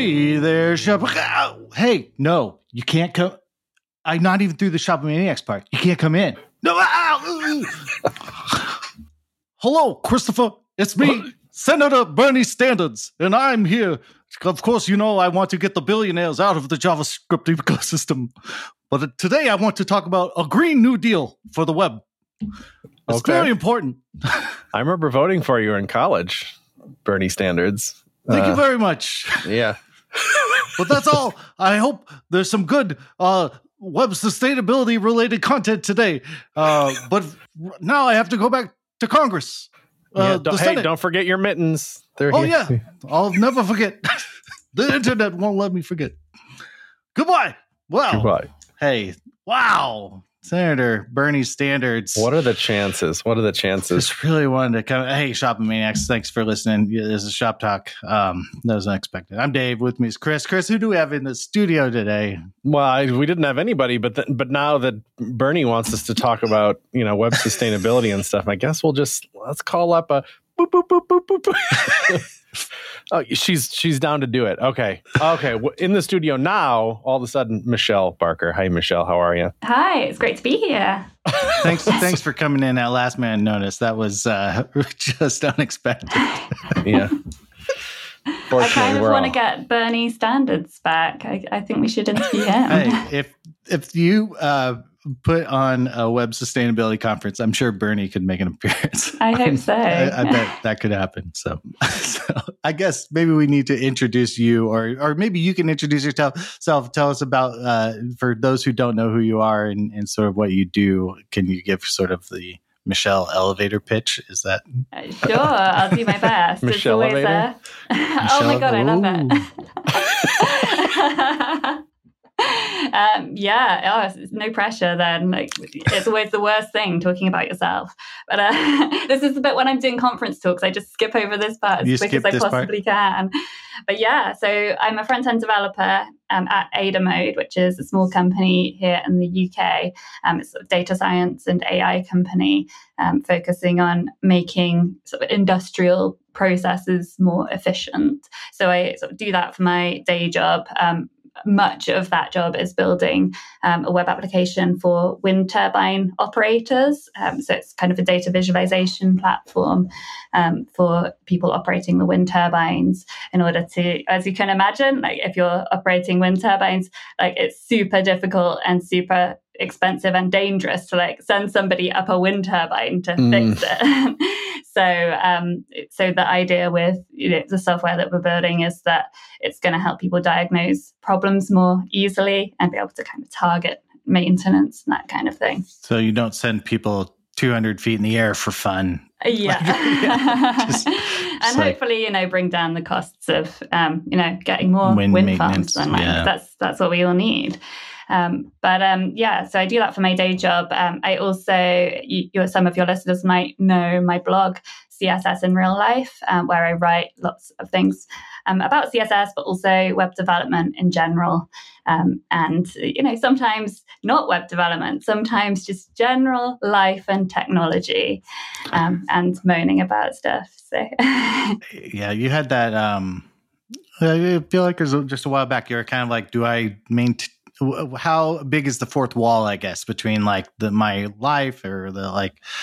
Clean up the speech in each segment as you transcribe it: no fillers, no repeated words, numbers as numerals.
Hey there, Shop. Hey, no, you can't come. I'm not even through the Shop Maniacs part. You can't come in. No. Hello, Christopher. It's me, Senator Bernie Standards, and I'm here. Of course, you know I want to get the billionaires out of the JavaScript ecosystem. But today I want to talk about a Green New Deal for the web. It's very important. I remember voting for you in college, Bernie Standards. Thank you very much. Yeah. But that's all. I hope there's some good web sustainability related content today. But now I have to go back to Congress. Don't forget your mittens. They're here. Yeah. I'll never forget. The internet won't let me forget. Goodbye. Wow. Goodbye. Hey. Wow. Senator Bernie Standards. What are the chances? Just really wanted to come. Hey, Shopping Maniacs, thanks for listening. Yeah, this is Shop Talk. That was unexpected. I'm Dave. With me is Chris. Chris, who do we have in the studio today? Well, we didn't have anybody, but now that Bernie wants us to talk about web sustainability and stuff, I guess let's call up a boop boop boop boop boop. Oh, she's down to do it. Okay. In the studio now, all of a sudden, Michelle Barker. Hi, Michelle. How are you? Hi. It's great to be here. Thanks for coming in at last minute notice. That was just unexpected. Yeah. I kind of want to get Bernie Standards back. I think we should interview him. Hey, if you put on a web sustainability conference, I'm sure Bernie could make an appearance. I hope so. I bet that could happen. So I guess maybe we need to introduce you, or maybe you can introduce yourself. Tell us about, for those who don't know who you are and sort of what you do. Can you give sort of the Michelle elevator pitch? Is that sure? I'll do my best. Michelle it's always elevator. Oh my god, I love it. It's no pressure then. Like, it's always the worst thing talking about yourself. But this is the bit when I'm doing conference talks, I just skip over this part as quick as I possibly can. But yeah, so I'm a front-end developer at Adamode, which is a small company here in the UK. It's a data science and AI company focusing on making sort of industrial processes more efficient. So I sort of do that for my day job. Much of that job is building a web application for wind turbine operators. So it's kind of a data visualization platform for people operating the wind turbines in order to, as you can imagine, like if you're operating wind turbines, like it's super difficult and super expensive and dangerous to like send somebody up a wind turbine to fix it. So the idea with the software that we're building is that it's going to help people diagnose problems more easily and be able to kind of target maintenance and that kind of thing. So you don't send people 200 feet in the air for fun. Yeah. And hopefully, bring down the costs of, getting more wind farms. And that's what we all need. So I do that for my day job. I also, some of your listeners might know my blog, CSS in Real Life, where I write lots of things about CSS, but also web development in general. And sometimes not web development, sometimes just general life and technology, and moaning about stuff. So yeah, you had that. I feel like there's just a while back, you were kind of like, do I maintain? How big is the fourth wall, I guess, between like my life or the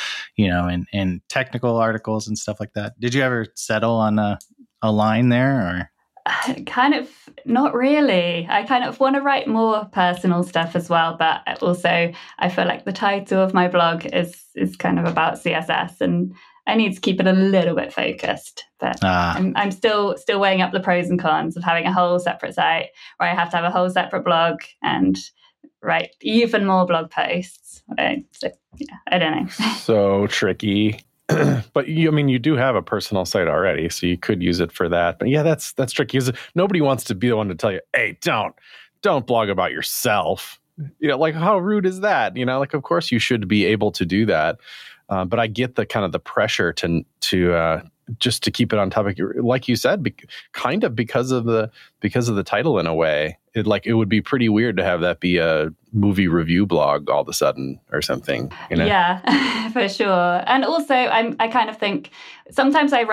and technical articles and stuff like that? Did you ever settle on a line there, or? Kind of not really. I kind of want to write more personal stuff as well, but also I feel like the title of my blog is kind of about CSS, and I need to keep it a little bit focused. But I'm still weighing up the pros and cons of having a whole separate site where I have to have a whole separate blog and write even more blog posts. So yeah, I don't know. So tricky. But you do have a personal site already, so you could use it for that. But yeah, that's tricky. Nobody wants to be the one to tell you, hey, don't blog about yourself. Like how rude is that? Of course you should be able to do that. But I get the kind of the pressure to just to keep it on topic, like you said, kind of because of the title in a way. It would be pretty weird to have that be a movie review blog all of a sudden or something. Yeah, for sure. And also, I kind of think sometimes I write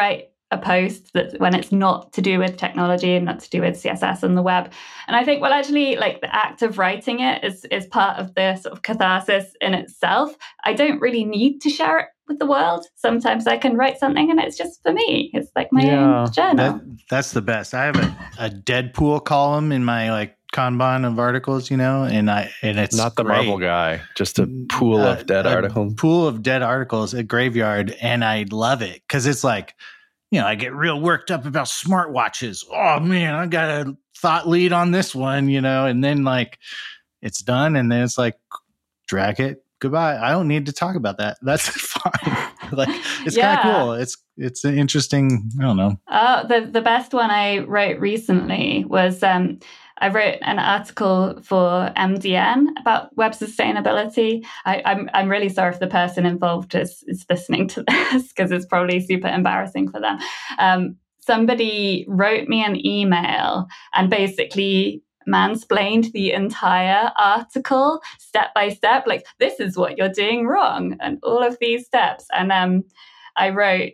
a post that when it's not to do with technology and not to do with CSS and the web. And I think, well, actually, like the act of writing it is part of the sort of catharsis in itself. I don't really need to share it with the world. Sometimes I can write something and it's just for me. It's like my own journal. That's the best. I have a Deadpool column in my like Kanban of articles, and it's not the great. Marvel guy, just a pool of dead articles. Pool of dead articles at Graveyard, and I love it because it's like, I get real worked up about smartwatches. Oh man, I got a thought lead on this one, and then like it's done, and then it's like drag it. Goodbye. I don't need to talk about that. That's fine. Like it's kind of cool. It's an interesting. I don't know. The best one I wrote recently was I wrote an article for MDN about web sustainability. I'm really sorry if the person involved is listening to this because it's probably super embarrassing for them. Somebody wrote me an email and basically mansplained the entire article step by step, like this is what you're doing wrong and all of these steps. And I wrote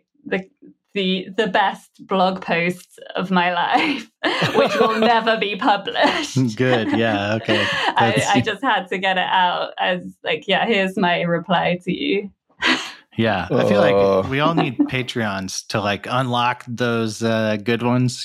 the best blog posts of my life, which will never be published. Good. Yeah. Okay. I just had to get it out as like, here's my reply to you. Yeah. I feel like we all need Patreons to like unlock those good ones,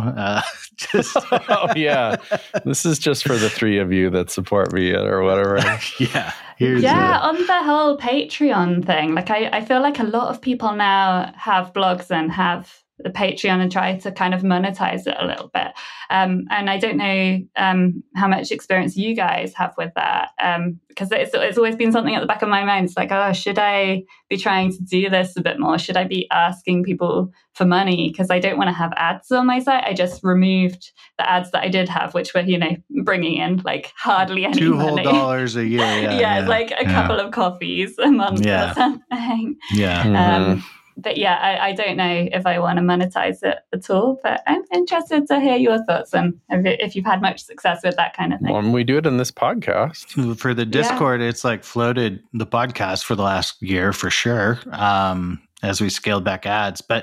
just. Oh yeah. This is just for the three of you that support me or whatever. Yeah. On the whole Patreon thing, like I feel like a lot of people now have blogs and have the Patreon and try to kind of monetize it a little bit. And I don't know how much experience you guys have with that, because it's always been something at the back of my mind. It's like, should I be trying to do this a bit more? Should I be asking people for money? Because I don't want to have ads on my site. I just removed the ads that I did have, which were, bringing in like hardly any money. $2 a year. Yeah, like a couple of coffees a month or something. Yeah. Mm-hmm. But I don't know if I want to monetize it at all, but I'm interested to hear your thoughts and if you've had much success with that kind of thing. Well, we do it in this podcast. For the Discord, it's like floated the podcast for the last year for sure, as we scaled back ads. But,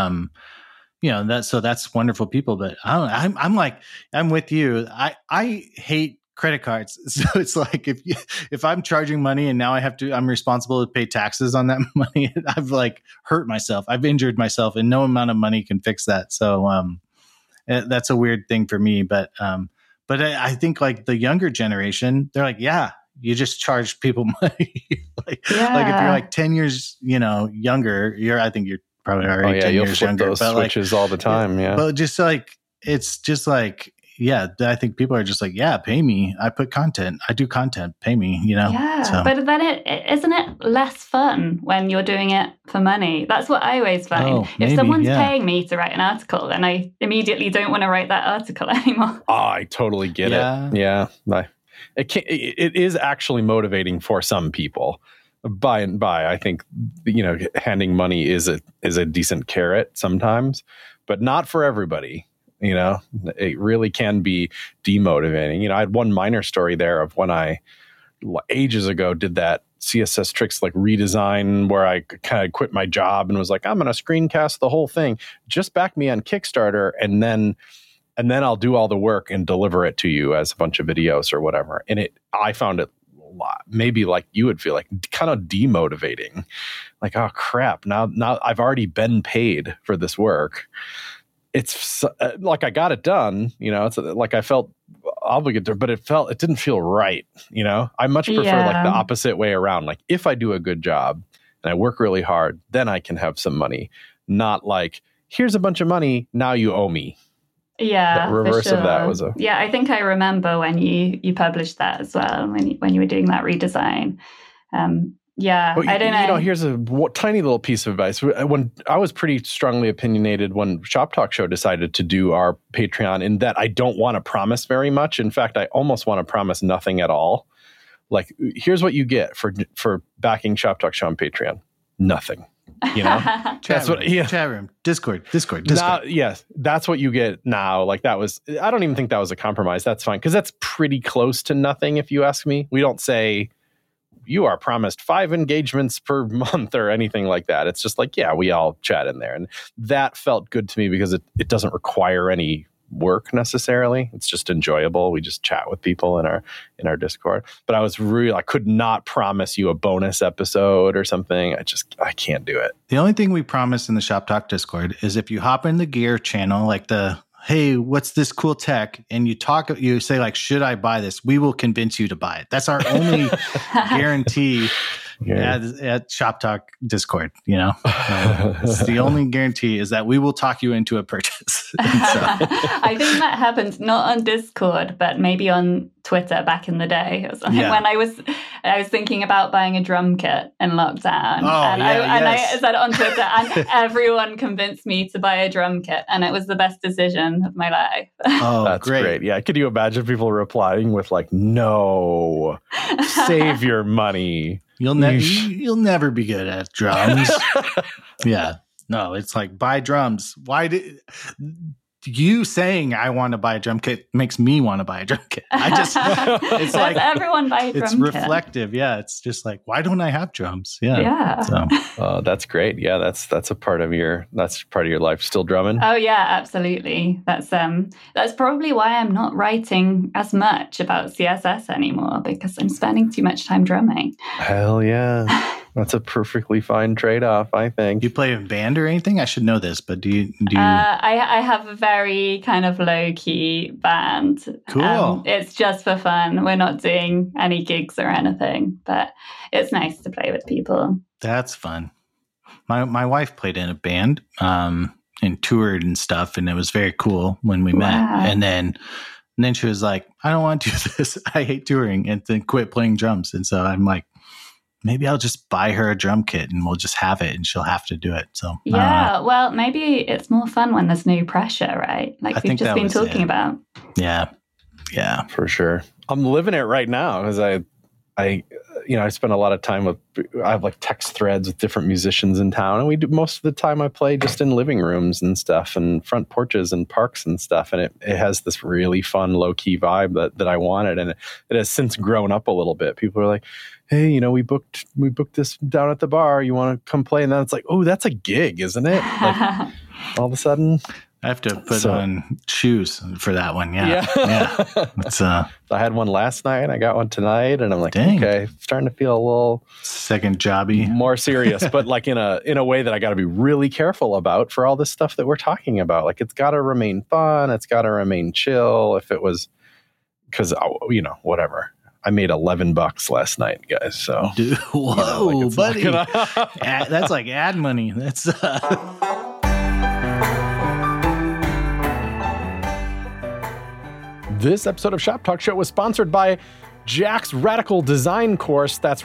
that's wonderful people. But I'm with you. I hate credit cards. So it's like if I'm charging money and now I'm responsible to pay taxes on that money, I've like hurt myself. I've injured myself and no amount of money can fix that. So that's a weird thing for me. But I think like the younger generation, they're like, you just charge people money. like if you're like 10 years, younger, I think you're probably already 10 years younger. Those switches all the time. Yeah. But just like, it's just like, I think people are just like, pay me. I put content. I do content. Pay me, Yeah, so. But then isn't it less fun when you're doing it for money? That's what I always find. If someone's paying me to write an article, then I immediately don't want to write that article anymore. Oh, I totally get it. Yeah. It is actually motivating for some people. By and by, I think, handing money is a decent carrot sometimes, but not for everybody. It really can be demotivating. I had one minor story there of when I ages ago did that CSS Tricks like redesign where I kind of quit my job and was like, I'm going to screencast the whole thing. Just back me on Kickstarter and then I'll do all the work and deliver it to you as a bunch of videos or whatever. And I found it maybe like you would feel like kind of demotivating. Like, oh crap, now I've already been paid for this work. It's like I got it done, it's like I felt obligated, but it didn't feel right. I much prefer like the opposite way around. Like if I do a good job and I work really hard, then I can have some money, not like here's a bunch of money. Now you owe me. Yeah. The reverse of that was I think I remember when you published that as well, when you were doing that redesign. But I don't know. Here's a tiny little piece of advice. When I was pretty strongly opinionated when Shop Talk Show decided to do our Patreon, in that I don't want to promise very much. In fact, I almost want to promise nothing at all. Like, here's what you get for backing Shop Talk Show on Patreon. Nothing. Chat room, Discord. Now, yes, that's what you get now. Like I don't even think that was a compromise. That's fine because that's pretty close to nothing. If you ask me, we don't say you are promised 5 engagements per month or anything like that. It's just like, yeah, we all chat in there. And that felt good to me because it doesn't require any work necessarily. It's just enjoyable. We just chat with people in our Discord. But I could not promise you a bonus episode or something. I can't do it. The only thing we promise in the Shop Talk Discord is if you hop in the gear channel, like hey, what's this cool tech? And you say like, should I buy this? We will convince you to buy it. That's our only guarantee at Shop Talk Discord, it's the only guarantee is that we will talk you into a purchase. I think that happened not on Discord, but maybe on Twitter back in the day or something. When I was thinking about buying a drum kit in lockdown, I said it on Twitter, and everyone convinced me to buy a drum kit, and it was the best decision of my life. Oh, that's great. Yeah, could you imagine people replying with like, "No, save your money. You'll never be good at drums." Yeah. No, it's like, buy drums. Why did you saying I want to buy a drum kit makes me want to buy a drum kit? It's like everyone buy a drum kit. It's reflective. Yeah. It's just like, why don't I have drums? Yeah. Yeah. So. That's great. Yeah. That's a part of your life. Still drumming? Oh yeah, absolutely. That's probably why I'm not writing as much about CSS anymore, because I'm spending too much time drumming. Hell yeah. That's a perfectly fine trade-off, I think. Do you play in a band or anything? I should know this, but do you? I have a very kind of low-key band. Cool. It's just for fun. We're not doing any gigs or anything, but it's nice to play with people. That's fun. My wife played in a band and toured and stuff, and it was very cool when we met. And then she was like, I don't want to do this. I hate touring, and then quit playing drums. And so I'm like, maybe I'll just buy her a drum kit and we'll just have it and she'll have to do it. So yeah, well, maybe it's more fun when there's no pressure, right? Like we've just been talking about. Yeah. Yeah, for sure. I'm living it right now because I spend a lot of time I have like text threads with different musicians in town, and we do most of the time I play just in living rooms and stuff and front porches and parks and stuff. And it has this really fun low key vibe that I wanted. And it has since grown up a little bit. People are like, hey, we booked this down at the bar. You want to come play? And then it's like, oh, that's a gig, isn't it? Like, all of a sudden, I have to put on shoes for that one. Yeah. It's, I had one last night. I got one tonight, and I'm like, okay, starting to feel a little second jobby, more serious, but like in a way that I got to be really careful about for all this stuff that we're talking about. Like, it's got to remain fun. It's got to remain chill. If it was, because whatever. I made $11 last night, guys. So, dude, whoa, buddy, that's like ad money. That's. This episode of Shop Talk Show was sponsored by Jack's Radical Design Course. That's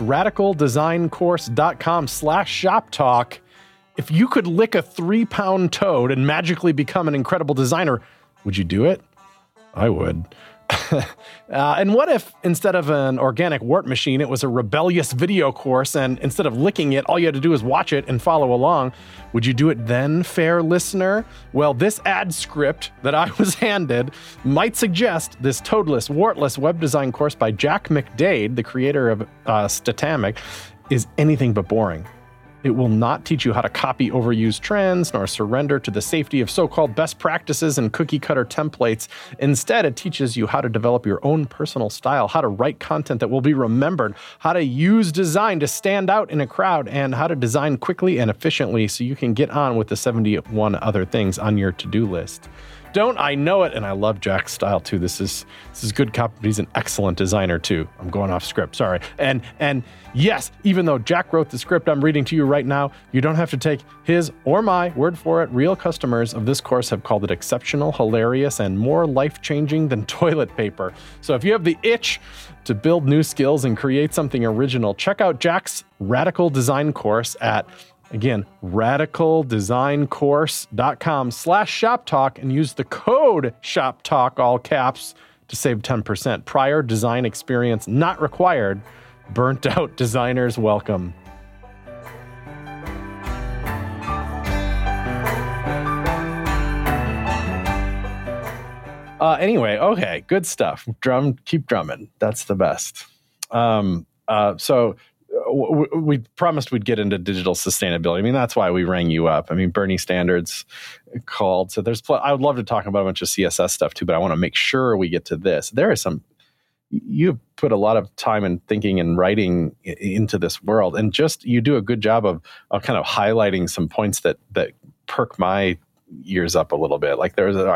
radicaldesigncourse.com/shoptalk. If you could lick a 3-pound toad and magically become an incredible designer, would you do it? I would. And what if instead of an organic wart machine, it was a rebellious video course, and instead of licking it, all you had to do is watch it and follow along? Would you do it then, fair listener? Well, this ad script that I was handed might suggest this toadless, wartless web design course by Jack McDade, the creator of Statamic, is anything but boring. It will not teach you how to copy overused trends, nor surrender to the safety of so-called best practices and cookie-cutter templates. Instead, it teaches you how to develop your own personal style, how to write content that will be remembered, how to use design to stand out in a crowd, and how to design quickly and efficiently so you can get on with the 71 other things on your to-do list. Don't I know it? And I love Jack's style too. This is good copy, but he's an excellent designer too. I'm going off script, sorry. And yes, even though Jack wrote the script I'm reading to you right now, you don't have to take his or my word for it. Real customers of this course have called it exceptional, hilarious, and more life-changing than toilet paper. So if you have the itch to build new skills and create something original, check out Jack's Radical Design Course at, again, radicaldesigncourse.com/shoptalk and use the code SHOPTALK, all caps, to save 10%. Prior design experience not required. Burnt out designers welcome. Anyway, okay, good stuff. Keep drumming. That's the best. So we promised we'd get into digital sustainability. I mean, that's why we rang you up. I mean, Bernie Standards called. So I would love to talk about a bunch of CSS stuff too, but I want to make sure we get to this. There is you've put a lot of time and thinking and writing into this world, and you do a good job of kind of highlighting some points that perk my ears up a little bit. Like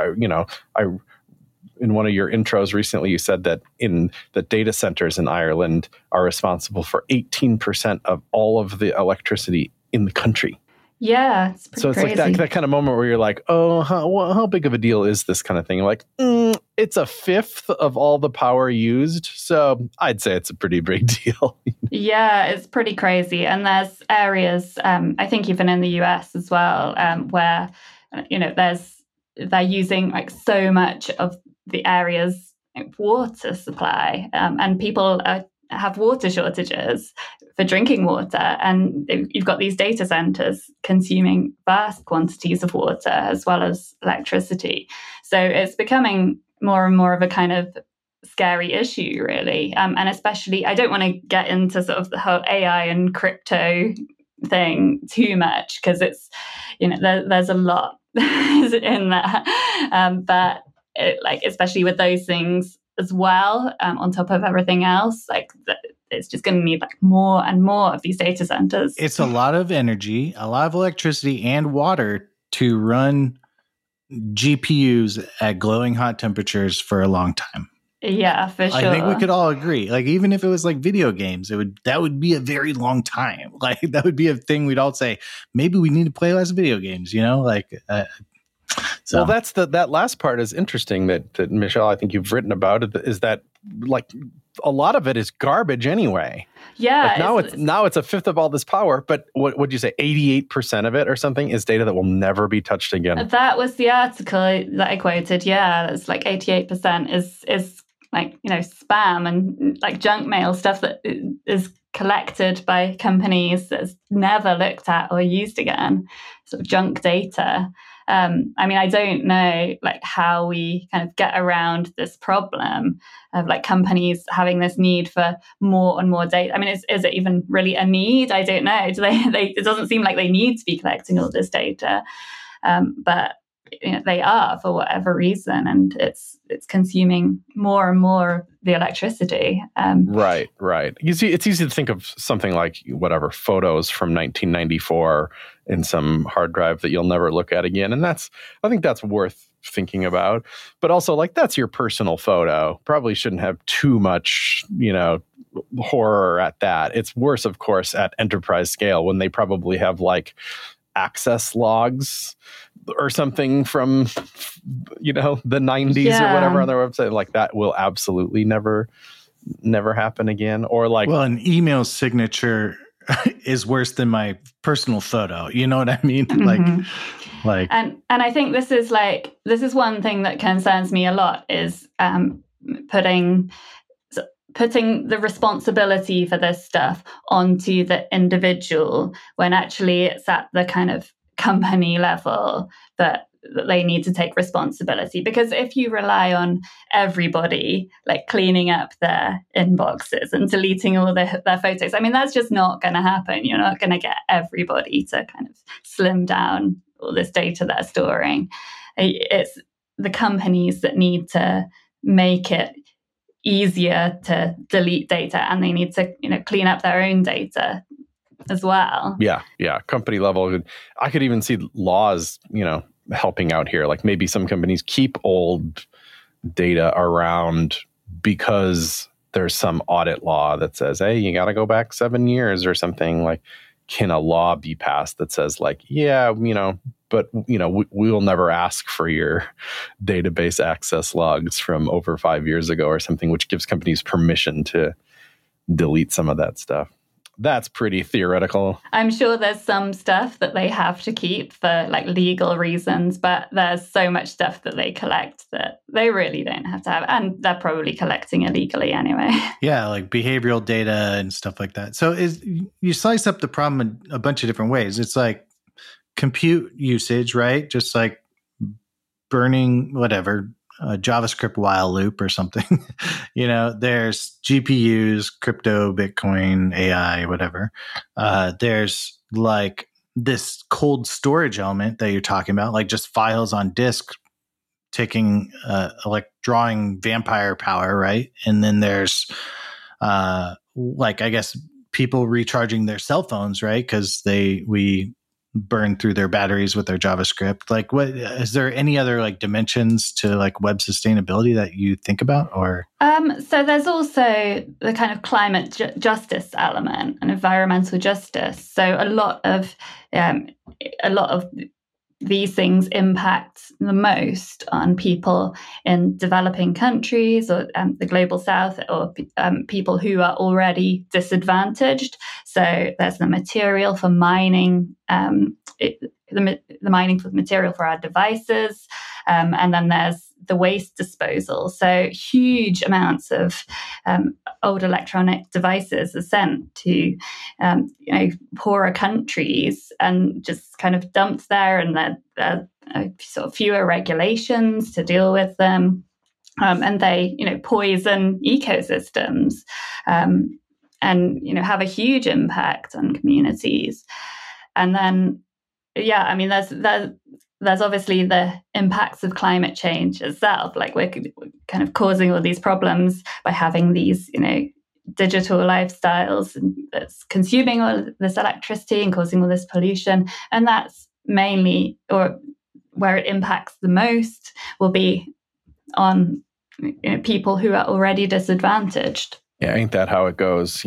in one of your intros recently, you said that the data centers in Ireland are responsible for 18% of all of the electricity in the country. Yeah, it's pretty crazy. Like that kind of moment where you're like, oh, how big of a deal is this kind of thing? Like, it's a fifth of all the power used. So I'd say it's a pretty big deal. Yeah, it's pretty crazy. And there's areas, I think even in the US as well, where, they're using like so much of the area's water supply, and people have water shortages for drinking water, and you've got these data centers consuming vast quantities of water as well as electricity. So it's becoming more and more of a kind of scary issue, really. And especially, I don't want to get into sort of the whole AI and crypto thing too much, because it's, there's a lot in there. But especially with those things as well, on top of everything else, it's just going to need more and more of these data centers. It's a lot of energy, a lot of electricity and water to run GPUs at glowing hot temperatures for a long time. Yeah, for sure. I think we could all agree. Like, even if it was like video games, that would be a very long time. Like, that would be a thing we'd all say, maybe we need to play less video games, So. Well, that last part is interesting that Michelle, I think you've written about it, is that like a lot of it is garbage anyway. Yeah. Now it's a fifth of all this power, but what would you say, 88% of it or something is data that will never be touched again? That was the article that I quoted. Yeah, it's like 88% is like, spam and like junk mail, stuff that is collected by companies that's never looked at or used again, sort of junk data. I don't know how we kind of get around this problem of companies having this need for more and more data. Is it even really a need? I don't know. It doesn't seem like they need to be collecting all this data, but they are for whatever reason, and it's consuming more and more of the electricity. Right. You see, it's easy to think of something like whatever photos from 1994 in some hard drive that you'll never look at again, and I think that's worth thinking about. But also, that's your personal photo. Probably shouldn't have too much, horror at that. It's worse, of course, at enterprise scale when they probably have access logs or something from the 90s or whatever on their website. That will absolutely never happen again. Or an email signature is worse than my personal photo, you know what I mean? Mm-hmm. And I think this is one thing that concerns me a lot, is putting the responsibility for this stuff onto the individual, when actually it's at the kind of company level that they need to take responsibility. Because if you rely on everybody cleaning up their inboxes and deleting all their photos, that's just not going to happen. You're not going to get everybody to kind of slim down all this data they're storing. It's the companies that need to make it easier to delete data, and they need to clean up their own data as well. Yeah. Company level. I could even see laws, helping out here. Maybe some companies keep old data around because there's some audit law that says, hey, you got to go back 7 years or something. Can a law be passed that says but we'll never ask for your database access logs from over 5 years ago or something, which gives companies permission to delete some of that stuff. That's pretty theoretical. I'm sure there's some stuff that they have to keep for legal reasons, but there's so much stuff that they collect that they really don't have to have. And they're probably collecting illegally anyway. Yeah, behavioral data and stuff like that. So you slice up the problem in a bunch of different ways. It's compute usage, right? Just burning whatever, a JavaScript while loop or something. There's GPUs, crypto, Bitcoin, AI, whatever. There's like this cold storage element that you're talking about, like just files on disk taking like drawing vampire power, right? And then there's like, I guess, people recharging their cell phones, right? Because we burn through their batteries with their JavaScript. Like, what is there any other like dimensions to like web sustainability that you think about? Or so there's also the kind of climate justice element and environmental justice. So a lot of these things impact the most on people in developing countries or the global south, or people who are already disadvantaged. So there's the material for mining, the mining for the material for our devices, and then there's the waste disposal. So huge amounts of old electronic devices are sent to poorer countries and just kind of dumped there, and there are sort of fewer regulations to deal with them, and they poison ecosystems, and have a huge impact on communities. And then there's obviously the impacts of climate change itself. Like we're kind of causing all these problems by having these, digital lifestyles that's consuming all this electricity and causing all this pollution. And that's mainly, or where it impacts the most, will be on people who are already disadvantaged. Yeah, ain't that how it goes?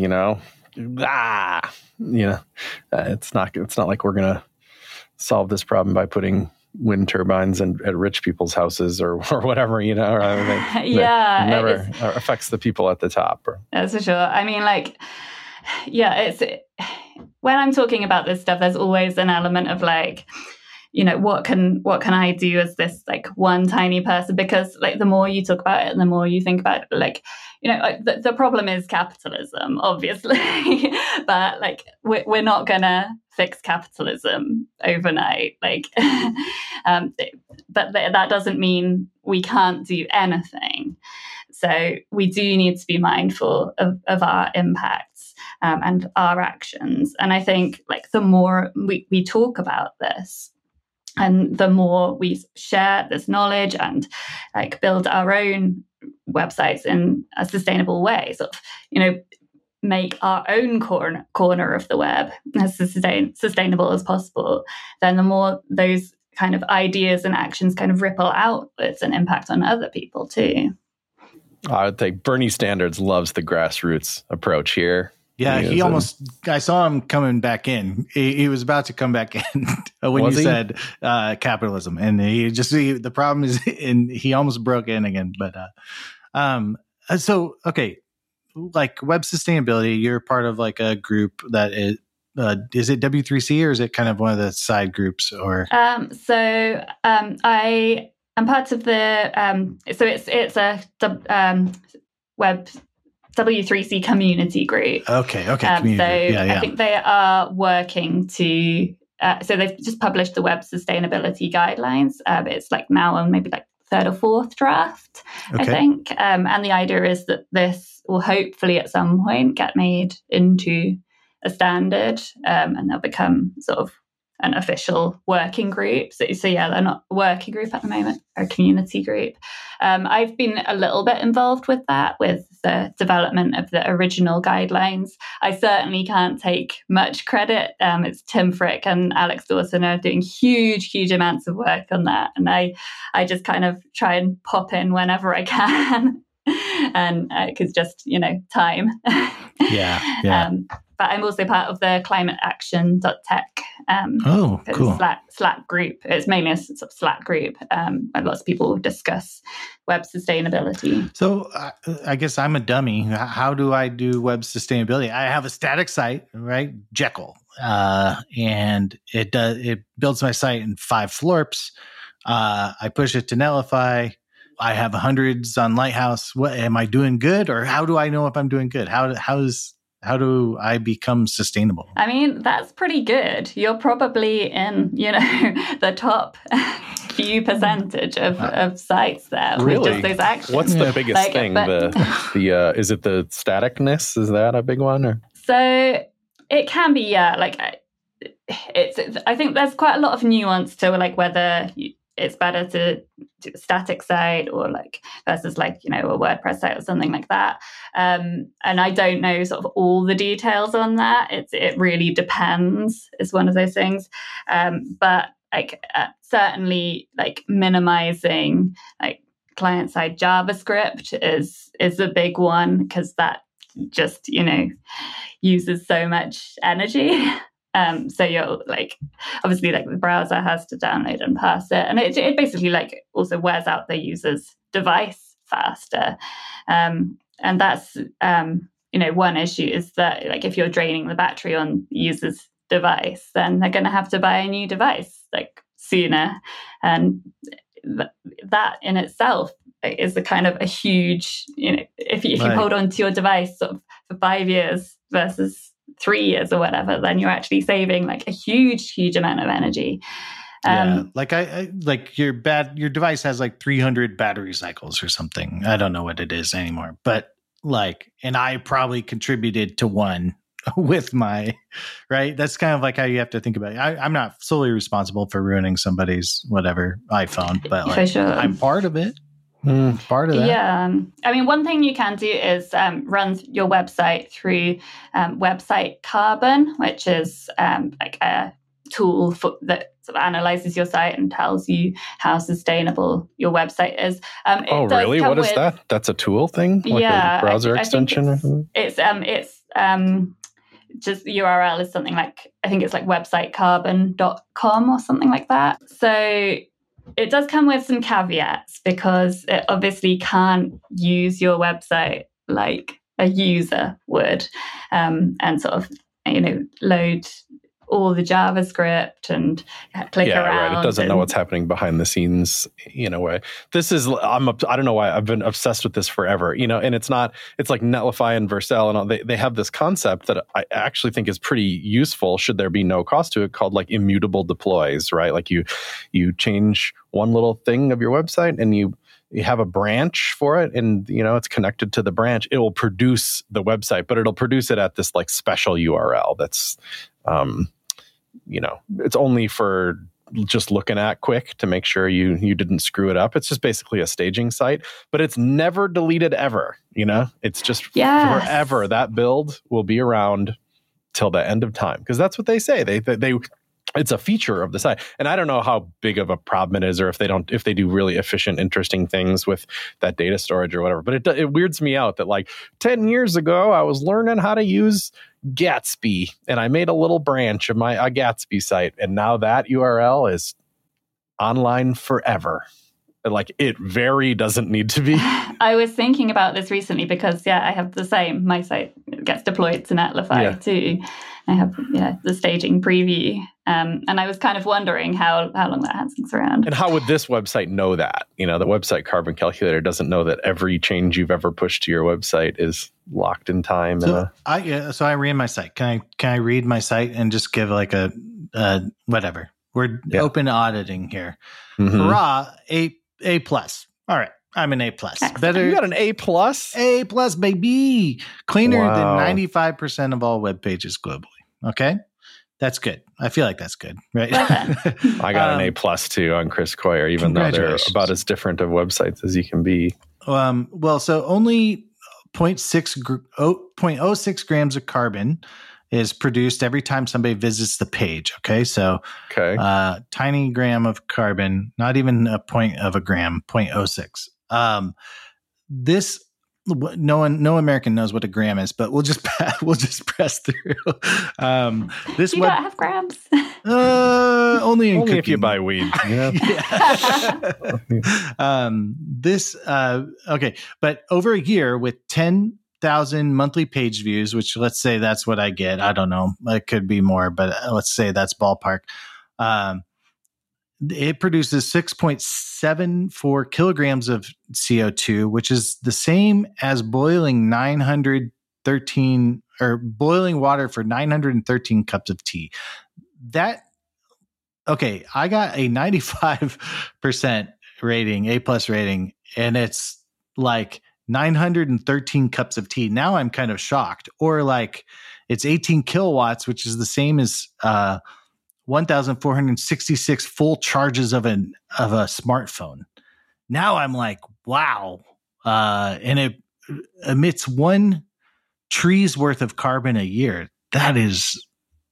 It's not like we're gonna solve this problem by putting wind turbines at rich people's houses or whatever, It never affects the people at the top. That's for sure. I mean, it's when I'm talking about this stuff, there's always an element of like, what can I do as this like one tiny person? Because like the more you talk about it and the more you think about it, like, the problem is capitalism, obviously, but like we're not gonna fix capitalism overnight. Like, but that doesn't mean we can't do anything. So we do need to be mindful of our impacts and our actions. And I think like the more we talk about this, and the more we share this knowledge and like build our own websites in a sustainable way, sort of, make our own corner of the web as sustainable as possible, then the more those kind of ideas and actions kind of ripple outwards and impact on other people too. I would think Bernie Standards loves the grassroots approach here. Yeah, I saw him coming back in. He was about to come back in when you said capitalism. And the problem is, and he almost broke in again. But so, okay, like web sustainability, you're part of like a group that is it W3C or is it kind of one of the side groups? Or I am part of the, so it's a web W3C community group. Okay. Community. So I think they are working to, so they've just published the web sustainability guidelines. It's like now on maybe like third or fourth draft, I think. And the idea is that this will hopefully at some point get made into a standard, and they'll become sort of an official working group. So yeah, they're not a working group at the moment, or a community group. I've been a little bit involved with that, with the development of the original guidelines. I certainly can't take much credit. It's Tim Frick and Alex Dawson are doing huge amounts of work on that. And I just kind of try and pop in whenever I can. And because just, time. Yeah. But I'm also part of the climateaction.tech cool. Slack group. It's mainly a sort of Slack group where lots of people discuss web sustainability. So I guess I'm a dummy. How do I do web sustainability? I have a static site, right? Jekyll. And it builds my site in 5 florps. I push it to Netlify. I have hundreds on Lighthouse. What am I doing good, or how do I know if I'm doing good? How do I become sustainable? I mean, that's pretty good. You're probably in, the top few percentage of sites there. Really? With just those actions. What's the biggest thing? The is it the staticness? Is that a big one? Or? So it can be, it's I think there's quite a lot of nuance to like whether it's better to do a static site or like versus like, a WordPress site or something like that. And I don't know sort of all the details on that. It really depends. It's one of those things. But like certainly like minimizing like client-side JavaScript is a big one, because that just, uses so much energy. So you're like, obviously like the browser has to download and parse it. And it basically like also wears out the user's device faster. And that's, one issue is that like if you're draining the battery on the user's device, then they're going to have to buy a new device like sooner. And that in itself is a kind of a huge, if you hold on to your device sort of for 5 years versus 3 years or whatever, then you're actually saving like a huge amount of energy. Like I like your device has like 300 battery cycles or something. I don't know what it is anymore, but like, and I probably contributed to one with my, right. That's kind of like how you have to think about it. I'm not solely responsible for ruining somebody's whatever iPhone, but like, sure. I'm part of it. Part of that. Yeah. I mean, one thing you can do is run your website through Website Carbon, which is like a tool that sort of analyzes your site and tells you how sustainable your website is. Really? What is that? That's a tool thing? Like a browser extension or something? It's just the URL is something like, I think it's like websitecarbon.com or something like that. So it does come with some caveats, because it obviously can't use your website like a user would, and sort of, load all the JavaScript and click around. Right. It doesn't know what's happening behind the scenes in a way. This is, I don't know why I've been obsessed with this forever, and it's like Netlify and Vercel and all, they have this concept that I actually think is pretty useful should there be no cost to it, called like immutable deploys, right? Like you change one little thing of your website and you have a branch for it, and it's connected to the branch. It will produce the website, but it'll produce it at this like special URL that's it's only for just looking at quick to make sure you didn't screw it up. It's just basically a staging site, but it's never deleted ever. It's just forever. That build will be around till the end of time, because that's what they say. They it's a feature of the site. And I don't know how big of a problem it is, or if they do really efficient, interesting things with that data storage or whatever. But it weirds me out that like 10 years ago, I was learning how to use Gatsby and I made a little branch of a Gatsby site. And now that URL is online forever. Like it very doesn't need to be. I was thinking about this recently because, I have the same. My site gets deployed to Netlify too. I have the staging preview. And I was kind of wondering how long that hangs around. And how would this website know that? The Website Carbon Calculator doesn't know that every change you've ever pushed to your website is locked in time. So I ran my site. Can I read my site and just give like a whatever? We're open auditing here. Mm-hmm. Hurrah, A plus. All right. I'm an A plus. Better. You got an A plus? A plus, baby. Cleaner than 95% of all web pages globally. Okay. That's good. I feel like that's good, right? I got an A plus too on Chris Coyier, even though they're about as different of websites as you can be. So only 0.06 grams of carbon is produced every time somebody visits the page. Okay. So, tiny gram of carbon, not even a point of a gram, 0.06. No American knows what a gram is, but we'll just press through. This you don't have grams. Only if you buy weed. But over a year with 10,000 monthly page views, which let's say that's what I get. I don't know. It could be more, but let's say that's ballpark. It produces 6.74 kilograms of CO2, which is the same as boiling boiling water for 913 cups of tea. That okay, I got a 95% rating, A+ rating, and it's like 913 cups of tea. Now I'm kind of shocked. Or like it's 18 kilowatts, which is the same as 1,466 full charges of a smartphone. Now I'm like, wow. And it emits 1 tree's worth of carbon a year. That is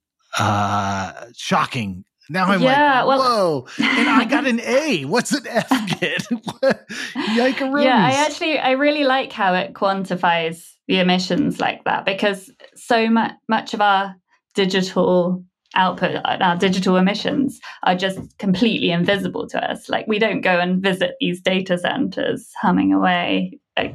shocking. Now I'm whoa. And I got an A. What's an F get? Yike-a-ronies. Yeah, I really like how it quantifies the emissions like that, because so much of our digital output, our digital emissions are just completely invisible to us. Like, we don't go and visit these data centers humming away.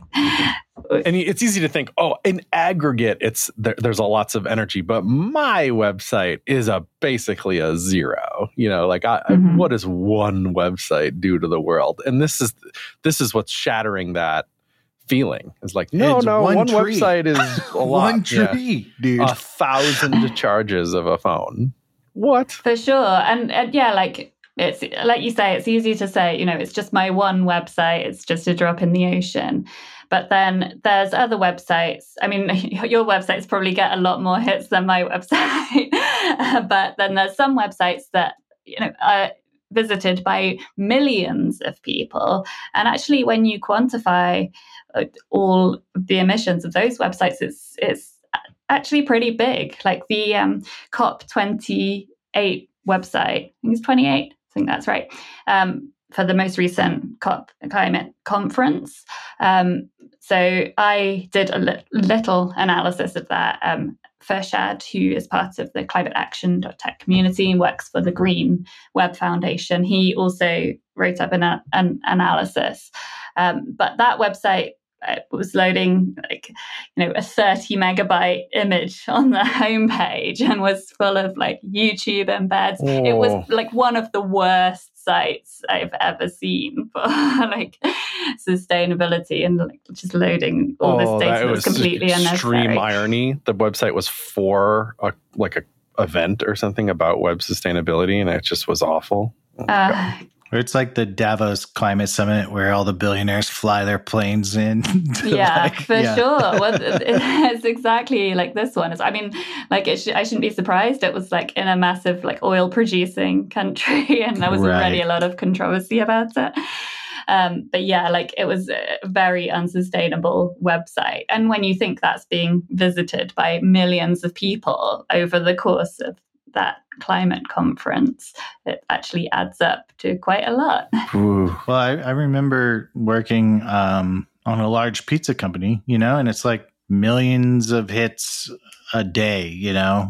And it's easy to think, oh, in aggregate, there's lots of energy, but my website is basically a zero. You know, like what does one website do to the world? And this is what's shattering that feeling. It's like, no, one website is a lot. One tree, dude. 1,000 charges of a phone. What? For sure. And yeah, like, it's like you say, it's easy to say, you know, it's just my one website. It's just a drop in the ocean. But then there's other websites. I mean, your websites probably get a lot more hits than my website. But then there's some websites that, you know, are visited by millions of people. And actually, when you quantify all the emissions of those websites, it's actually pretty big. Like the COP28 website, I think it's 28. I think that's right. For the most recent COP climate conference. So I did a little analysis of that. Farshad, who is part of the climateaction.tech community and works for the Green Web Foundation, he also wrote up an analysis. But that website was loading like, you know, a 30 megabyte image on the homepage and was full of like YouTube embeds. Oh. It was like one of the worst sites I've ever seen for like sustainability, and like just loading all this data that's completely unnecessary. Extreme irony. The website was for a event or something about web sustainability, and it just was awful. It's like the Davos Climate Summit where all the billionaires fly their planes in. Yeah, for sure. Well, it's exactly like this one. I mean, like I shouldn't be surprised. It was like in a massive like oil producing country, and there was already a lot of controversy about it. But yeah, like it was a very unsustainable website. And when you think that's being visited by millions of people over the course of that climate conference, it actually adds up to quite a lot. Ooh. Well, I remember working on a large pizza company, you know, and it's like millions of hits a day, you know,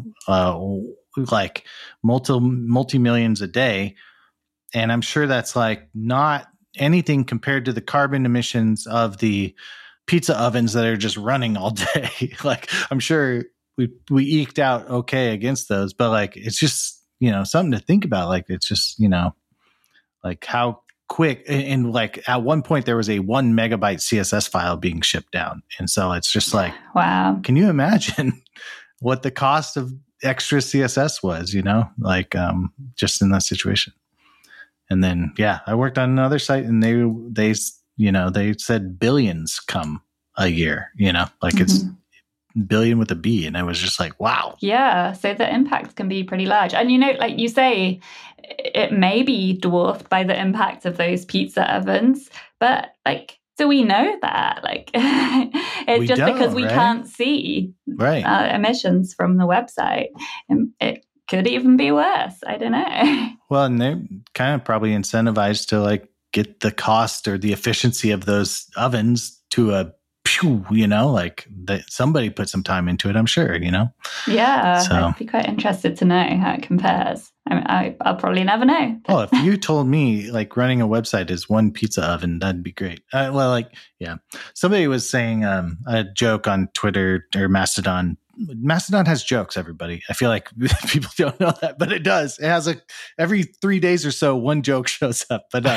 like multi-millions a day. And I'm sure that's like not anything compared to the carbon emissions of the pizza ovens that are just running all day. Like, I'm sure we eked out okay against those, but like, it's just, you know, something to think about. Like, it's just, you know, like how quick, and like at one point there was a 1 megabyte CSS file being shipped down. And so it's just like, wow, can you imagine what the cost of extra CSS was, you know, like, just in that situation. And then, yeah, I worked on another site and they, you know, they said billions come a year, you know, like it's billion with a B. And I was just like, wow. Yeah. So the impact can be pretty large. And, you know, like you say, it may be dwarfed by the impact of those pizza ovens, but like, do we know that? Like, it's just because we can't see emissions from the website. And it could even be worse. I don't know. Well, and they're kind of probably incentivized to like get the cost or the efficiency of those ovens to a you know, like somebody put some time into it, I'm sure, you know? Yeah, so I'd be quite interested to know how it compares. I mean, I'll probably never know. Oh, if you told me like running a website is one pizza oven, that'd be great. Well, like, yeah. Somebody was saying a joke on Twitter or Mastodon. Mastodon has jokes, everybody. I feel like people don't know that, but it does. It has every 3 days or so, one joke shows up. But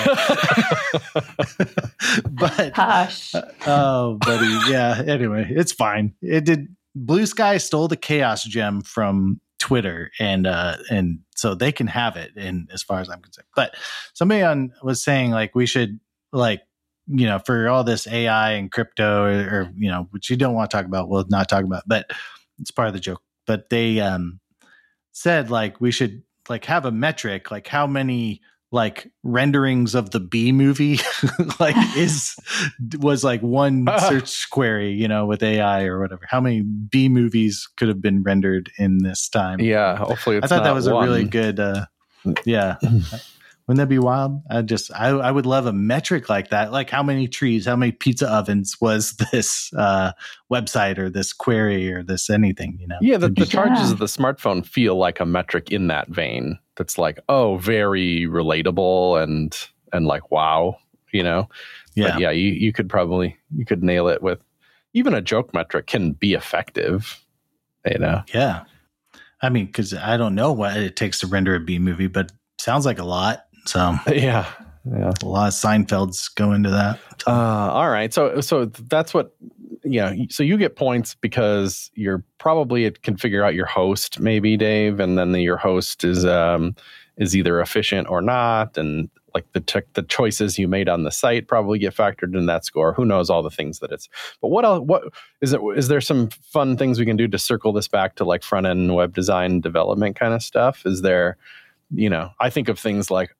but Hush. Oh, buddy, yeah. Anyway, it's fine. It did. Blue Sky stole the chaos gem from Twitter and so they can have it. And as far as I'm concerned, but somebody was saying like we should like, for all this AI and crypto or which you don't want to talk about, we'll not talk about, but it's part of the joke. But they said like we should like have a metric, like how many like renderings of the Bee Movie like was like one search query, with AI or whatever. How many Bee movies could have been rendered in this time? Yeah, hopefully it's I thought that was one. a really good yeah. Wouldn't that be wild? I would love a metric like that. Like how many trees, how many pizza ovens was this website or this query or this anything, Yeah, the charges of the smartphone feel like a metric in that vein. That's like, very relatable and like, wow, Yeah. But yeah, you could nail it with even a joke metric can be effective, Yeah. I mean, because I don't know what it takes to render a Bee movie, but sounds like a lot. So yeah, a lot of Seinfelds go into that. All right, so that's what So you get points because you're probably can figure out your host, maybe Dave, and then your host is either efficient or not, and like the choices you made on the site probably get factored in that score. Who knows all the things that it's. But what else? What is it? Is there some fun things we can do to circle this back to like front end web design development kind of stuff? Is there? I think of things like,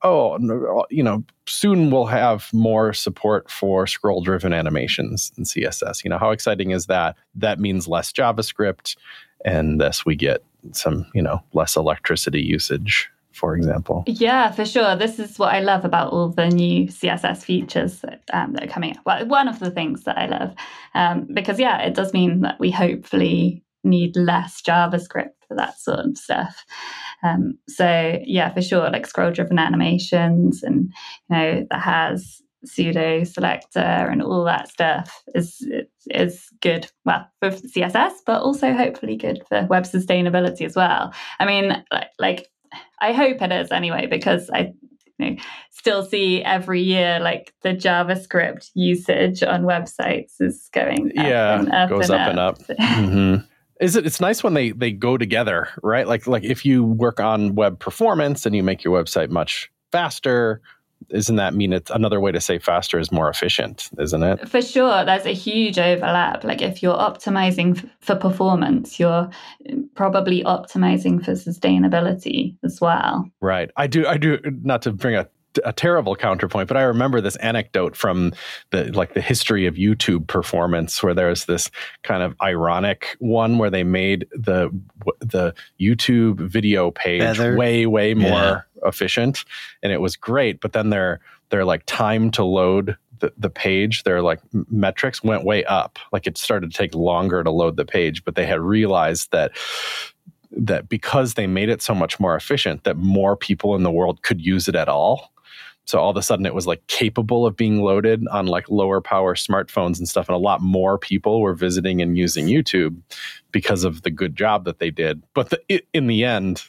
soon we'll have more support for scroll-driven animations in CSS. How exciting is that? That means less JavaScript, and thus we get some, less electricity usage, for example. Yeah, for sure. This is what I love about all the new CSS features that are coming up. Well, one of the things that I love, because, it does mean that we hopefully need less JavaScript for that sort of stuff. So yeah, for sure, like scroll-driven animations and that has pseudo selector and all that stuff is good. Well, for CSS, but also hopefully good for web sustainability as well. I mean, like I hope it is anyway, because I still see every year like the JavaScript usage on websites is going goes up and up. Mm-hmm. It's nice when they go together, right? Like if you work on web performance and you make your website much faster, isn't that mean it's another way to say faster is more efficient, isn't it? For sure. There's a huge overlap. Like if you're optimizing for performance, you're probably optimizing for sustainability as well. Right. I do not to bring a terrible counterpoint, but I remember this anecdote from the history of YouTube performance, where there's this kind of ironic one where they made the YouTube video page way more efficient, and it was great. But then their like time to load the page, their like metrics went way up. Like it started to take longer to load the page, but they had realized that because they made it so much more efficient, that more people in the world could use it at all. So all of a sudden it was like capable of being loaded on like lower power smartphones and stuff. And a lot more people were visiting and using YouTube because of the good job that they did. But in the end,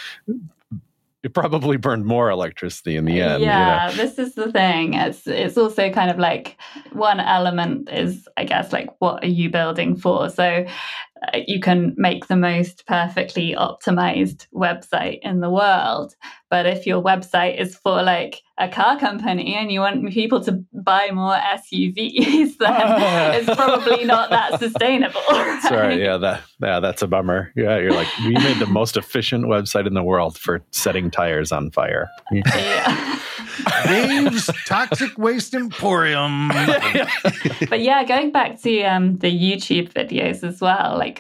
it probably burned more electricity in the end. Yeah, this is the thing. It's also kind of like one element is, I guess, like what are you building for? So you can make the most perfectly optimized website in the world. But if your website is for like a car company and you want people to buy more SUVs, then it's probably not that sustainable. Right? Sorry, that's a bummer. Yeah, you're like, we made the most efficient website in the world for setting tires on fire. Yeah. Dave's Toxic Waste Emporium. But yeah, going back to the YouTube videos as well, like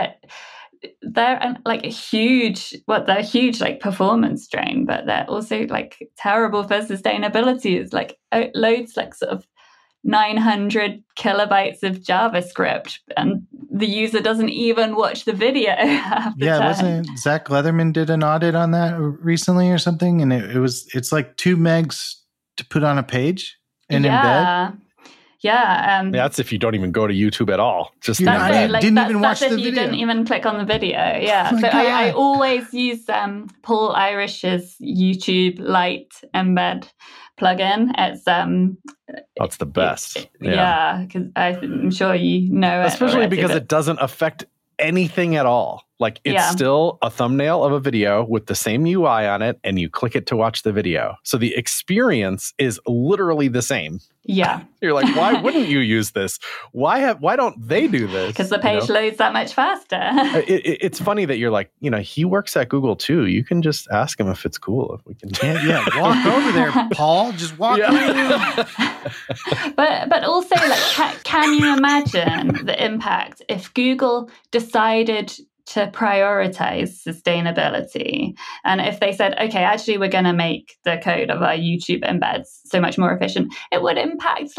they're like a huge, they're huge like performance drain, but they're also like terrible for sustainability. It's like loads like sort of 900 kilobytes of JavaScript, and the user doesn't even watch the video. Wasn't Zach Leatherman did an audit on that recently or something, and it's like 2 megs to put on a page and embed. Yeah, that's if you don't even go to YouTube at all. Just didn't even watch the video. You didn't even click on the video. Yeah, so I always use Paul Irish's YouTube Lite embed plugin. It's that's the best. Yeah, because I'm sure you know it. Especially because it doesn't affect anything at all. Like it's still a thumbnail of a video with the same UI on it, and you click it to watch the video. So the experience is literally the same. Yeah. You're like, why wouldn't you use this? Why don't they do this? Because the page loads that much faster. It's funny that you're like, he works at Google too. You can just ask him if it's cool, if we can. Walk over there, Paul. Just walk over. But also, like, can you imagine the impact if Google decided to prioritize sustainability? And if they said, okay, actually, we're going to make the code of our YouTube embeds so much more efficient, it would impact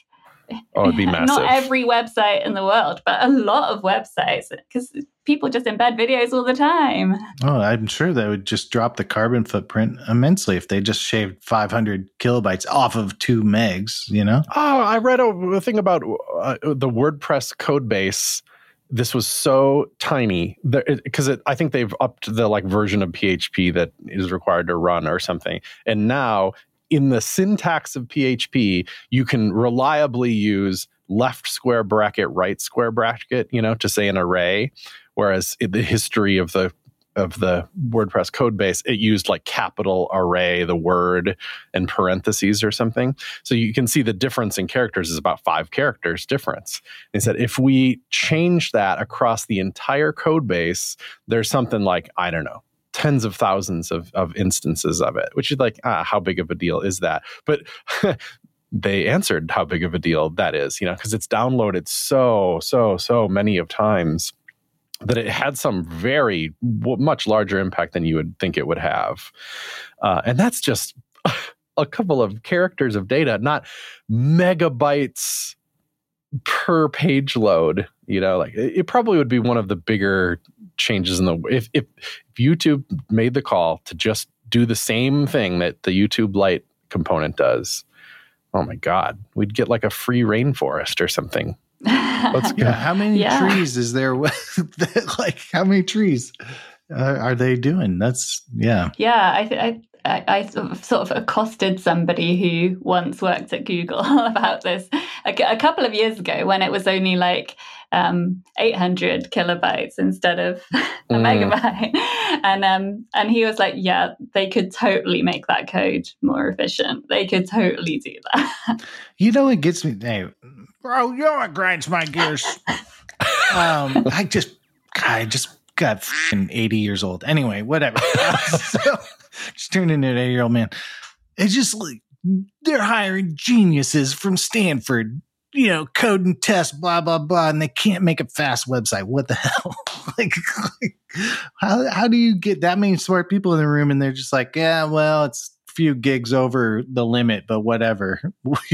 it'd be massive. Not every website in the world, but a lot of websites, because people just embed videos all the time. Oh, I'm sure that would just drop the carbon footprint immensely if they just shaved 500 kilobytes off of 2 megs, Oh, I read a thing about the WordPress code base. This was so tiny because I think they've upped the version of PHP that is required to run or something. And now in the syntax of PHP, you can reliably use left square bracket, right square bracket, to say an array. Whereas in the history of the WordPress code base, it used capital array, the word, and parentheses or something. So you can see the difference in characters is about 5 characters difference. They said if we change that across the entire code base, there's something like, I don't know, tens of thousands of instances of it, which is how big of a deal is that? But they answered how big of a deal that is, because it's downloaded so many of times that it had some very much larger impact than you would think it would have. And that's just a couple of characters of data, not megabytes per page load. It probably would be one of the bigger changes if YouTube made the call to just do the same thing that the YouTube Lite component does. Oh my God, we'd get a free rainforest or something. Let's go. How many trees is there? How many trees are they doing? I sort of accosted somebody who once worked at Google about this a couple of years ago when it was only 800 kilobytes instead of a megabyte. And he was like, yeah, they could totally make that code more efficient. They could totally do that. It gets me. Hey, bro, it grinds my gears. I just got 80 years old. Anyway, whatever. Just turned into an 80-year-old man. It's just they're hiring geniuses from Stanford, code and test, blah, blah, blah, and they can't make a fast website. What the hell? How do you get that many smart people in the room and they're just like, yeah, well, it's a few gigs over the limit, but whatever.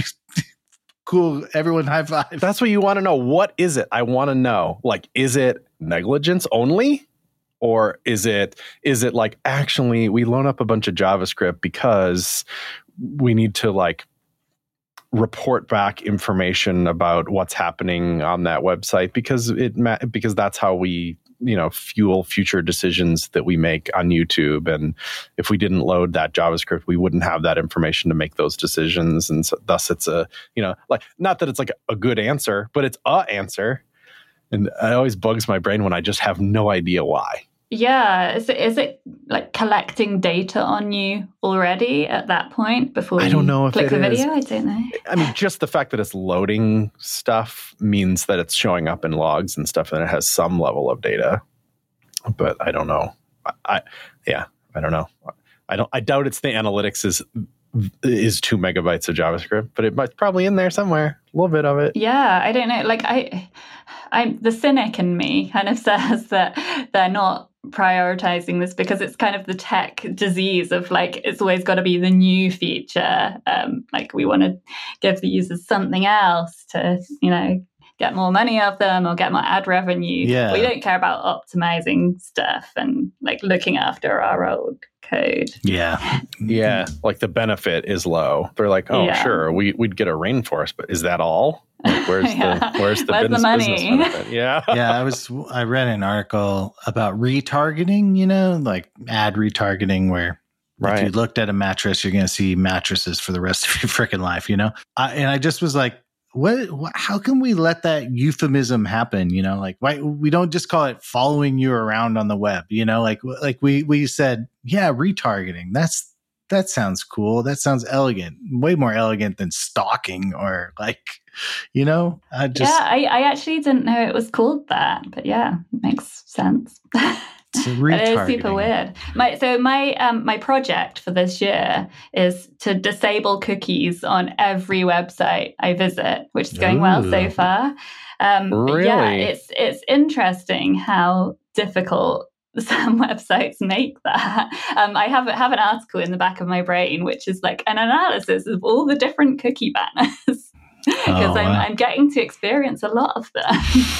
Cool. Everyone high five. That's what you want to know. What is it? I want to know. Is it negligence only? Or is it actually we loan up a bunch of JavaScript because we need to report back information about what's happening on that website because that's how we fuel future decisions that we make on YouTube. And if we didn't load that JavaScript, we wouldn't have that information to make those decisions. And so thus it's not that it's a good answer, but it's a answer. And it always bugs my brain when I just have no idea why. Yeah. Is it collecting data on you already at that point before I don't know if click it the is. video? I don't know. I mean, just the fact that it's loading stuff means that it's showing up in logs and stuff and it has some level of data. But I don't know. I don't know. I doubt it's the analytics is 2 megabytes of JavaScript, but it's probably in there somewhere. A little bit of it. Yeah, I don't know. I'm the cynic in me kind of says that they're not prioritizing this because it's kind of the tech disease of it's always got to be the new feature. We want to give the users something else to, get more money off them or get more ad revenue. Yeah. We don't care about optimizing stuff and looking after our old code. Yeah. Yeah. The benefit is low. They're sure, we'd get a rainforest, but is that all? Where's the money? Business benefit? Yeah. Yeah. I read an article about retargeting, ad retargeting where if you looked at a mattress, you're going to see mattresses for the rest of your freaking life, and I just was like, how can we let that euphemism happen? You know, like why we don't just call it following you around on the web, you know, like we said, yeah, retargeting. That sounds cool. That sounds elegant, way more elegant than stalking or like, you know, I actually didn't know it was called that, but yeah, it makes sense. It is super weird. My project for this year is to disable cookies on every website I visit, which is going well so far. Really? Yeah, it's interesting how difficult some websites make that. I have an article in the back of my brain, which is like an analysis of all the different cookie banners, because I'm getting to experience a lot of them.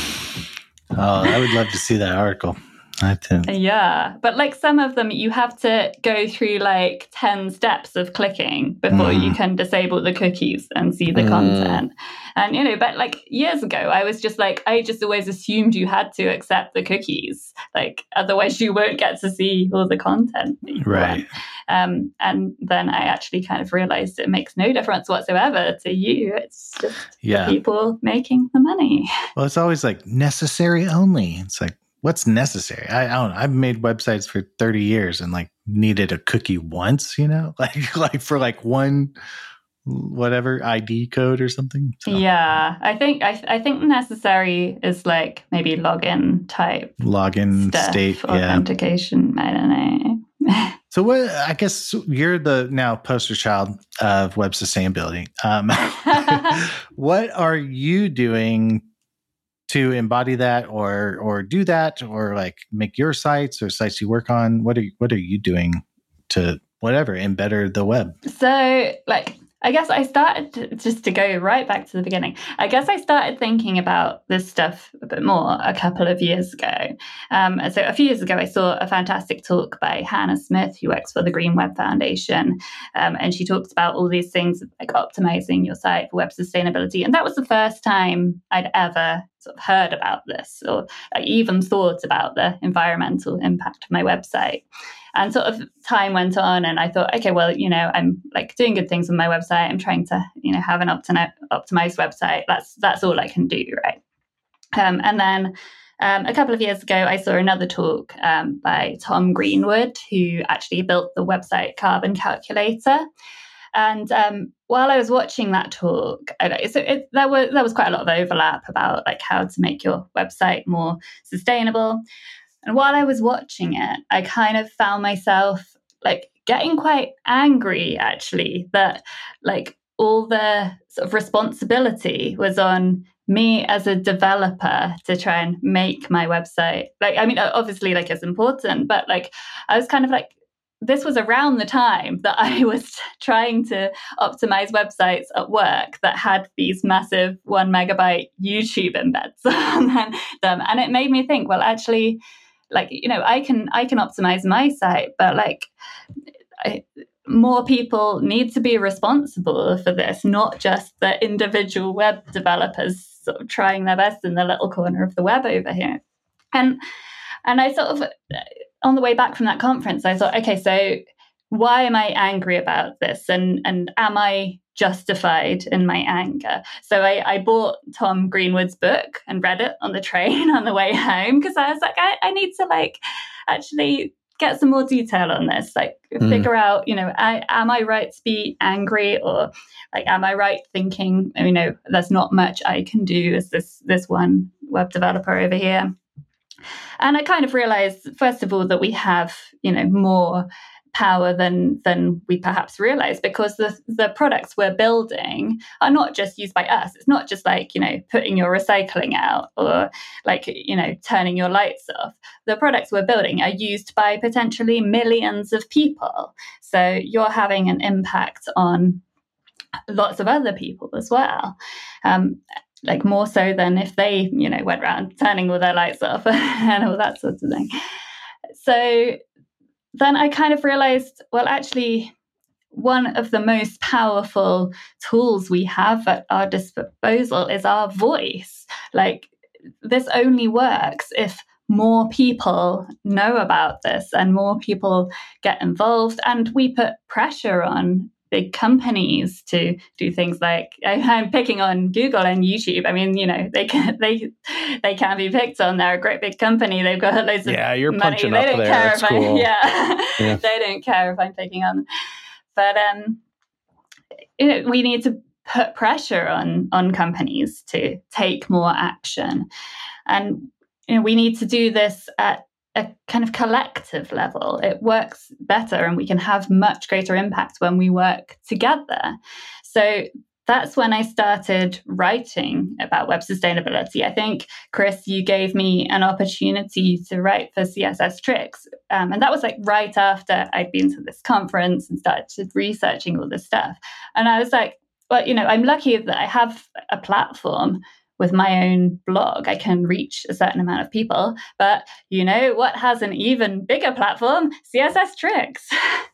I would love to see that article. Yeah, but like some of them you have to go through like 10 steps of clicking before you can disable the cookies and see the content. And, you know, but like years ago, I was just like, I just always assumed you had to accept the cookies, like otherwise you won't get to see all the content. Right. And then I actually kind of realized it makes no difference whatsoever to you. It's just the people making the money. Well, it's always like necessary only. It's like, what's necessary? I don't know. I've made websites for 30 years and like needed a cookie once, you know, like for like one whatever ID code or something. So. Yeah, I think necessary is like maybe login stuff, state authentication. I don't know. So what? I guess you're the now poster child of web sustainability. What are you doing to embody that or do that or like make your sites or sites you work on? What are you doing to better the web? So like, I guess I started just to go right back to the beginning. I guess I started thinking about this stuff a bit more a couple of years ago. So a few years ago, I saw a fantastic talk by Hannah Smith, who works for the Green Web Foundation. And she talks about all these things like optimizing your site for web sustainability. And that was the first time I'd ever sort of heard about this or even thought about the environmental impact of my website. And sort of time went on and I thought, okay, well, you know, I'm like doing good things on my website. I'm trying to, you know, have an optimized website. That's all I can do, right? And then a couple of years ago, I saw another talk by Tom Greenwood, who actually built the website Carbon Calculator. And while I was watching that talk, there was quite a lot of overlap about like how to make your website more sustainable. And while I was watching it, I kind of found myself like getting quite angry, actually, that like all the sort of responsibility was on me as a developer to try and make my website. Like, I mean, obviously, like it's important, but like I was kind of like, this was around the time that I was trying to optimize websites at work that had these massive 1 megabyte YouTube embeds on them. And it made me think, well, actually, like, you know, I can optimize my site, but like more people need to be responsible for this, not just the individual web developers sort of trying their best in the little corner of the web over here. And I sort of, on the way back from that conference, I thought, okay, so why am I angry about this? And am I justified in my anger? So I bought Tom Greenwood's book and read it on the train on the way home, because I was like, I need to like actually get some more detail on this, like figure out, you know, am I right to be angry, or like, am I right thinking, you know, there's not much I can do as this one web developer over here. And I kind of realized, first of all, that we have, you know, more power than we perhaps realize, because the products we're building are not just used by us. It's not just like, you know, putting your recycling out or like, you know, turning your lights off. The products we're building are used by potentially millions of people. So you're having an impact on lots of other people as well. Like more so than if they, you know, went around turning all their lights off and all that sort of thing. So then I kind of realized, well, actually, one of the most powerful tools we have at our disposal is our voice. Like, this only works if more people know about this and more people get involved, and we put pressure on big companies to do things like, I'm picking on Google and YouTube. I mean, you know, they can be picked on. They're a great big company. They've got loads of you're money. Punching they up don't there. care That's if cool. They don't care if I'm picking on them. But you know, we need to put pressure on companies to take more action, and you know, we need to do this at a kind of collective level. It works better, and we can have much greater impact when we work together. So that's when I started writing about web sustainability. I think, Chris, you gave me an opportunity to write for CSS Tricks. And that was like right after I'd been to this conference and started researching all this stuff. And I was like, well, you know, I'm lucky that I have a platform with my own blog. I can reach a certain amount of people. But you know what has an even bigger platform? CSS Tricks.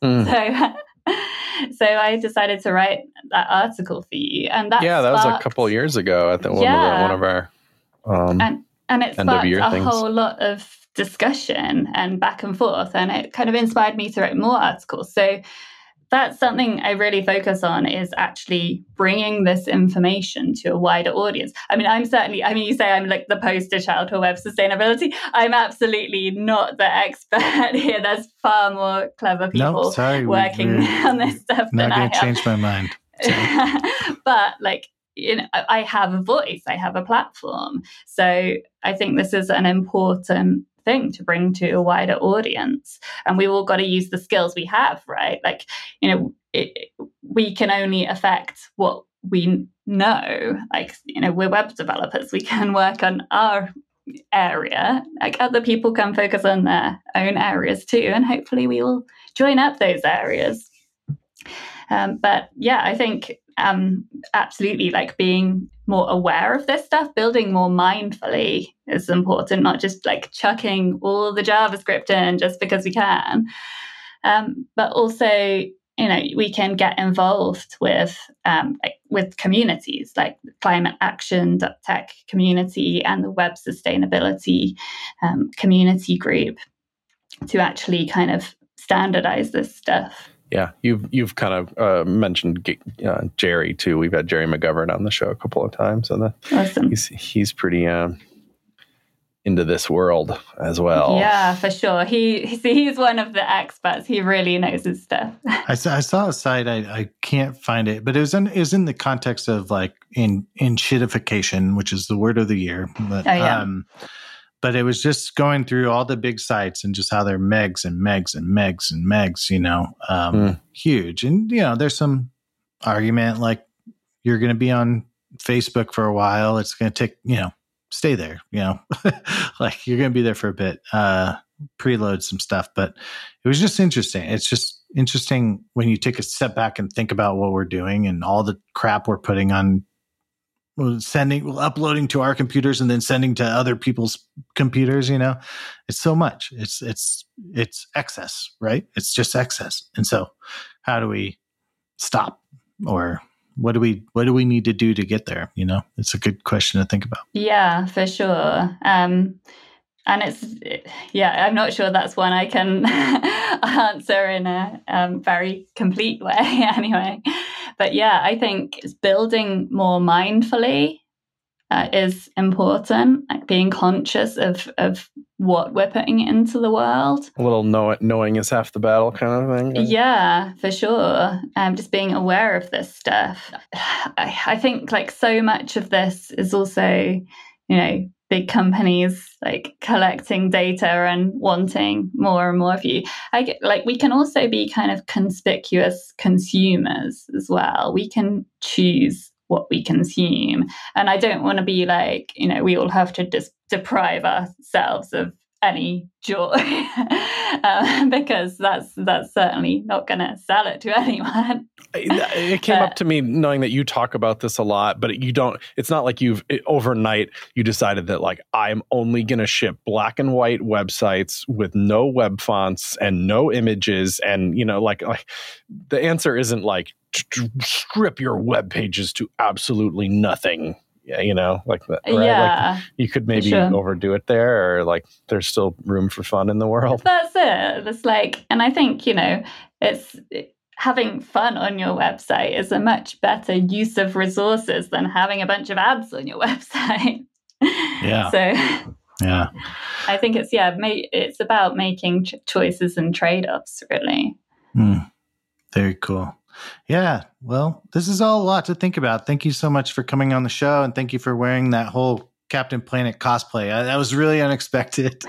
So I decided to write that article for you, and that was a couple of years ago. I think one of our and it sparked a whole lot of discussion and back and forth, and it kind of inspired me to write more articles. So that's something I really focus on, is actually bringing this information to a wider audience. I mean, you say I'm like the poster child for web sustainability. I'm absolutely not the expert here. There's far more clever people working on this stuff than I have. Not going to change my mind. But like, you know, I have a voice, I have a platform. So I think this is an important thing to bring to a wider audience, and we all got to use the skills we have, right? Like, you know, we can only affect what we know. Like, you know, we're web developers, we can work on our area, like other people can focus on their own areas too, and hopefully we will join up those areas. But yeah, I think absolutely, like being more aware of this stuff, building more mindfully is important, not just like chucking all the JavaScript in just because we can. But also, you know, we can get involved with communities like the Climate Action Tech community and the Web Sustainability community group to actually kind of standardize this stuff. Yeah, you've kind of mentioned Jerry too. We've had Jerry McGovern on the show a couple of times, and awesome. He's pretty into this world as well. Yeah, for sure. He's one of the experts. He really knows his stuff. I saw a site. I can't find it, but it was in the context of like in shitification, which is the word of the year. But, but it was just going through all the big sites and just how they're megs and megs and megs and megs, you know, huge. And, you know, there's some argument like you're going to be on Facebook for a while. It's going to take, you know, stay there, you know, like you're going to be there for a bit, preload some stuff. But it was just interesting. It's just interesting when you take a step back and think about what we're doing and all the crap we're putting on, uploading to our computers and then sending to other people's computers. You know, it's so much. It's excess, right? It's just excess. And so, how do we stop, or what do we need to do to get there? You know, it's a good question to think about. Yeah, for sure. And I'm not sure that's one I can answer in a very complete way anyway. But yeah, I think building more mindfully is important, like being conscious of what we're putting into the world. A little knowing is half the battle kind of thing. Yeah, for sure. Just being aware of this stuff. I think like so much of this is also, you know, big companies like collecting data and wanting more and more of you. We can also be kind of conspicuous consumers as well. We can choose what we consume. And I don't want to be like, you know, we all have to just deprive ourselves of any joy because that's certainly not going to sell it to anyone. It came up to me knowing that you talk about this a lot, but it's not like overnight you decided that like I'm only going to ship black and white websites with no web fonts and no images. And, you know, like the answer isn't like strip your web pages to absolutely nothing. You know, like that, right? Yeah, like you could maybe overdo it there, or like there's still room for fun in the world. That's it. It's like, and I think, you know, it's having fun on your website is a much better use of resources than having a bunch of ads on your website. Yeah. So yeah, I think it's about making choices and trade-offs, really. Very cool. Yeah. Well, this is all a lot to think about. Thank you so much for coming on the show, and thank you for wearing that whole Captain Planet cosplay. That was really unexpected.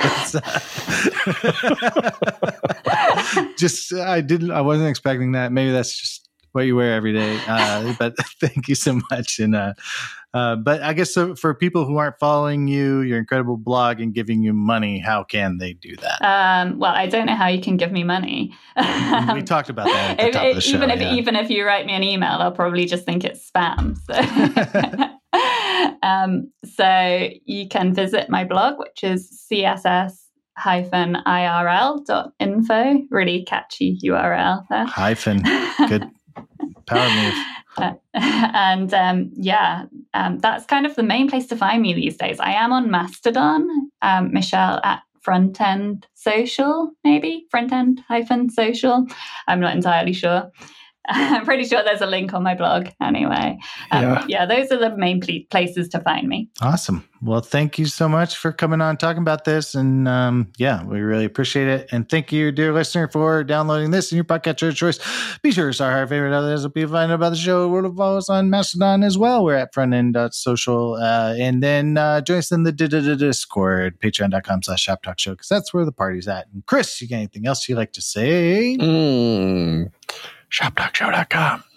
I wasn't expecting that. Maybe that's just what you wear every day. But thank you so much. And but I guess for people who aren't following you, your incredible blog, and giving you money, how can they do that? Well, I don't know how you can give me money. We talked about that at the top of the show. Even if you write me an email, I'll probably just think it's spam. So you can visit my blog, which is css-irl.info. Really catchy URL there. Hyphen. Good power move. And that's kind of the main place to find me these days. I am on Mastodon, Michelle at Frontend Social, maybe Frontend-social. I'm not entirely sure. I'm pretty sure there's a link on my blog anyway. Those are the main places to find me. Awesome. Well, thank you so much for coming on, talking about this. And we really appreciate it. And thank you, dear listener, for downloading this in your podcatcher of choice. Be sure to star our favorite others will be find out about the show. We'll follow us on Mastodon as well. We're at frontend.social. And then join us in the Discord, patreon.com/shoptalkshow, because that's where the party's at. And Chris, you got anything else you'd like to say? Shoptalkshow.com.